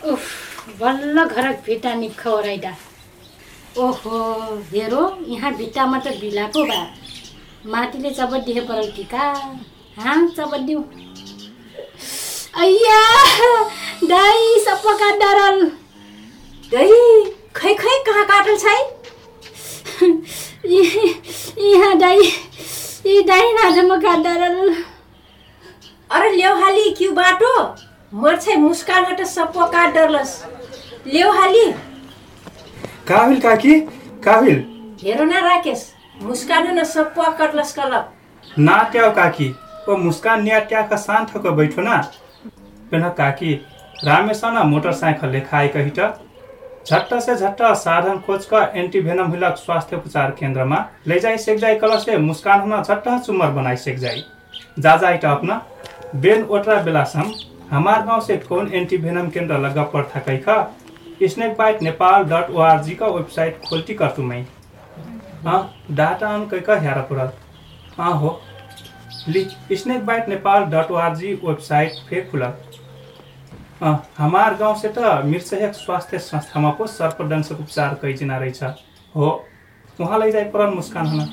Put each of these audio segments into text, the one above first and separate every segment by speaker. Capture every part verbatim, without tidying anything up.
Speaker 1: उफ बल्ल घर भिटा निख ओराइदा ओहो हेरो यहाँ भिटामा त बिला पो बा माटीले चबड्दिए परल कि का हाँ चबड्दिउ अय्या दाई सप्पा काट डरल
Speaker 2: दाई खै खै कहाँ काटल छै
Speaker 1: यहाँ दाई ई दाई नाजमा काट डरल
Speaker 2: अरे ल्याउ हाली क्यू बाटो मर्छै मुस्कान हट सप्पा काट डरलस ल्याउ हाली
Speaker 3: काबिल काकी काबिल
Speaker 2: हेरो न राकेश मुस्कान न सप्पा कटलस कलप
Speaker 3: ना ट्याउ काकी ओ मुस्कान निया ट्या का शांत होकर बैठो ना पेन काकी रामेशना मोटरसाइकिल लेखाई कहिट झट्ट से झट्ट साधन खोज का एंटीवेनम हिलक स्वास्थ्य उपचार केंद्र में ले जाई सेक जाई कल से मुस्कान होना झट्ट चुमर बनाई सेक जाई जा जाई टा अपना बेन ओटरा बेलासम हमार गांव से कौन एंटीवेनम केंद्र लगा पड़ था कही का snake bite Nepal dot O R G का वेबसाइट खोलती कर तू मैं हाँ डाटा हम कही का हेरा पड़ल हाँ हो ली snake bite Nepal dot O R G website फेक खुला हमार गांव से तो मिर्सहेक स्वास्थ्य संस्था में को सर्पदंश उपचार कई जना रही हो वहाँ ले जाए परन मुस्कान होना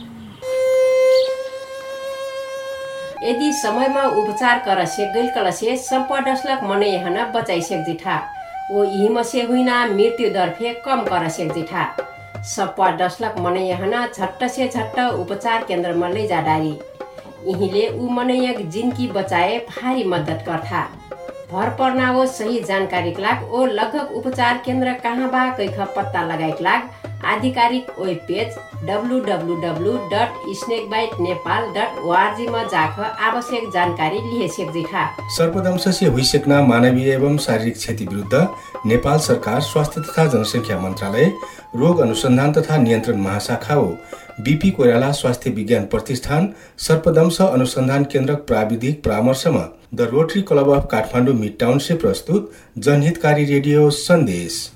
Speaker 2: यदि समय में उपचार कर से गइल कल से संपडसलक मने हना बचाई सेक जिठा वो इहिम से हुइना मृत्यु दर फे कम कर सेक जिठा संपडसलक मने हना झट्ट से झट्ट उपचार केंद्र में ले जा डारी यहीले उ मने एक जिनकी बचाए भारी मदद करथा भर पर्ना वो सही जानकारी लाग ओ लगभग उपचार केंद्र कहाँ बा कैख पत्ता लगाइक लाग आधिकारिक web page W W W dot snake bite Nepal dot O R G में जाख आवश्यक जानकारी लिए सेक जिठा
Speaker 4: सर्पदंश से हुइसक्ना मानवीय एवं शारीरिक क्षति विरुद्ध नेपाल सरकार स्वास्थ्य तथा जनसंख्या मंत्रालय रोग अनुसंधान तथा नियन्त्रण महाशाखा हो बीपी कोइराला स्वास्थ्य विज्ञान प्रतिष्ठान सर्पदंश अनुसंधान केन्द्र प्राविधिक परामर्शमा the Rotary Club of Kathmandu Midtown से प्रस्तुत जनहितकारी रेडियो सन्देश।